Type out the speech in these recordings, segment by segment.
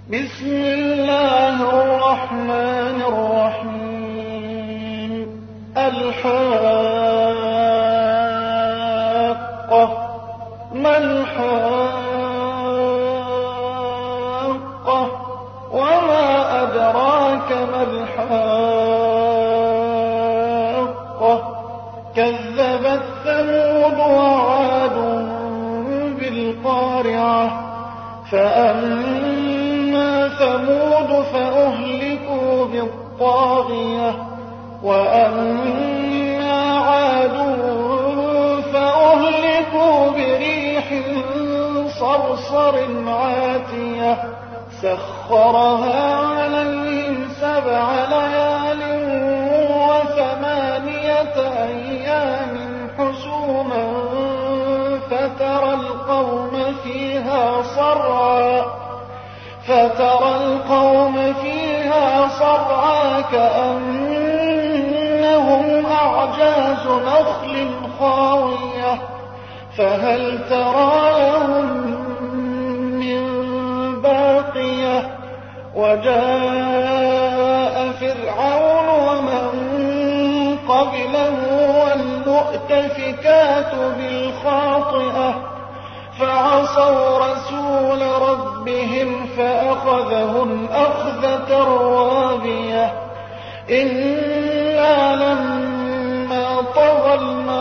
بسم الله الرحمن الرحيم. الحاقة. ما الحاقة؟ وما أدراك ما الحاقة؟ كذبت ثمود وعاد بالقارعة. فأما ثمود فأهلكوا بالطاغية، وأما عاد فأهلكوا بريح صرصر عاتية سخرها عليهم 7 ليال و8 أيام حسوما فترى القوم فيها صرعى كأنهم أعجاز نخل خاوية فهل ترى لهم من باقية. وجاء فرعون ومن قبله والمؤتفكات بالخاطئة فعصوا رسول ربهم فأخذهم أخذة رابية. إنا لما طغى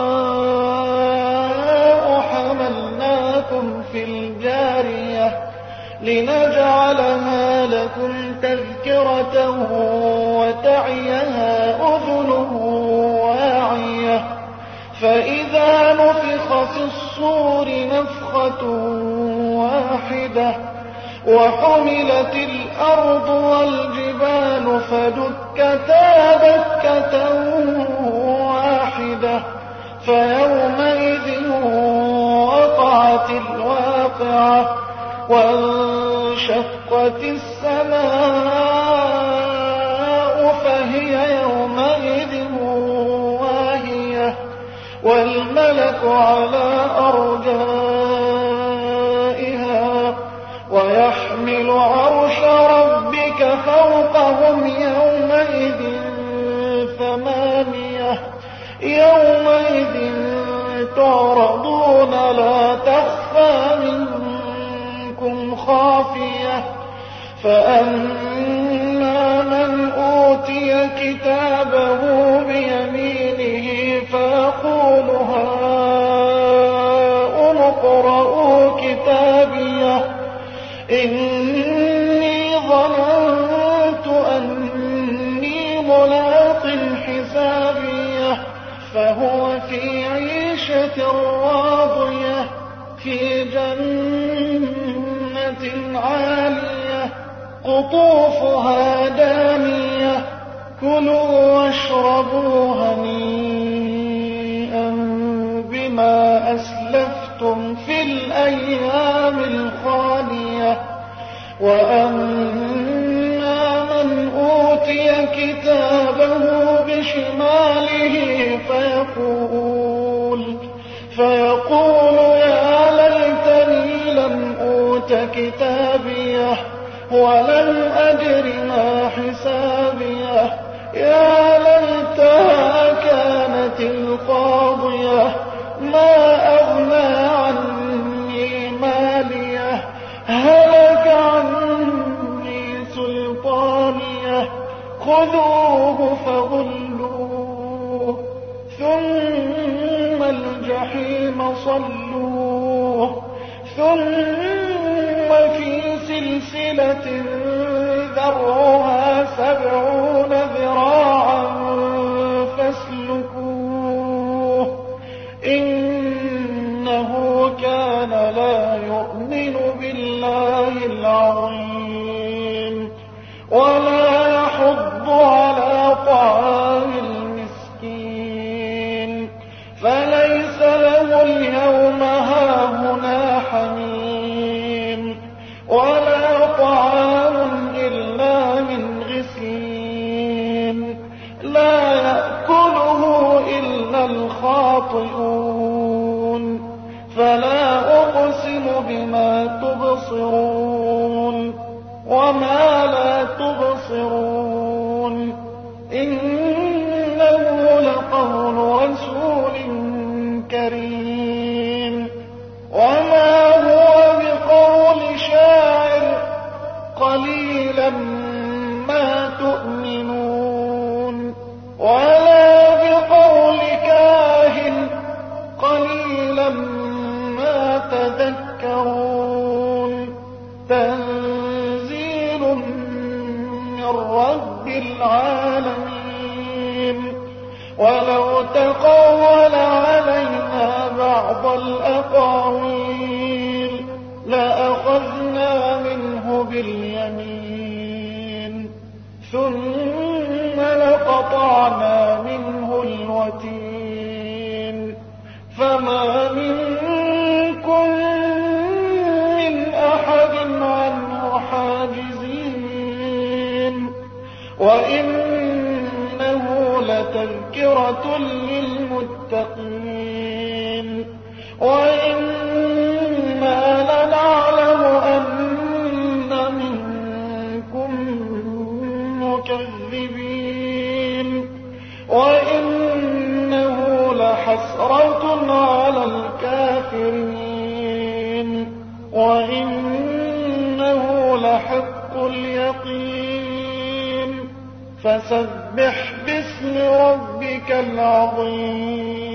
الماء حملناكم في الجارية لنجعلها لكم تذكرة وتعيها أذن واعية. فإذا نفخ في الصور نفخة واحدة وحملت الأرض والجبال فدكتا دكة واحدة فيومئذ وقعت الواقعة وانشقت السماء فهي يومئذ واهية والملك على أرجائها ويحمل عرش ربك فوقهم يومئذ 8 يومئذ تعرضون لا تخفى منكم خافية. فأما من أوتي كتابه بيمينه فيقول هاؤم اقرءوا كتابيه إني ظننت أني ملاق حسابيه فهو في عيشة راضية في جنة عالية قطوفها دانية كلوا واشربوا هنيئا بما أسلفتم في الأيام الخالية. وأما من أوتي كتابه بشماله فيقول يا ليتني لم أوت كتابيه ولم أدر ما حسابيه يا ليتها كانت القاضية ما أغنى عني ماليه هلك عني سلطانيه خذوه فغلوه ثم الجحيم صلوه ثم في سلسلة ذرعها 70 ذراعا فاسلكوه إنه كان لا يؤمن بالله العظيم ولا يحض على طعام المسكين فليس له اليوم هاهنا حميم ولا طعام وما لا تبصرون إنه لقول رسول كريم وما هو بقول شاعر قليلا ما تؤمنون ولا بقول كاهن قليلا ما تذكرون تنزيل من رب العالمين ولو تقول علينا بعض الأقاويل لأخذنا منه باليمين ثم لقطعنا منه الوتين فما منكم من أحد عنه حاجزين وإنه لتذكرة للمتقين وإنا لنعلم أن منكم مكذبين وإنه لحسرة على الكافرين وإنه لحق اليقين فسبح باسم ربك العظيم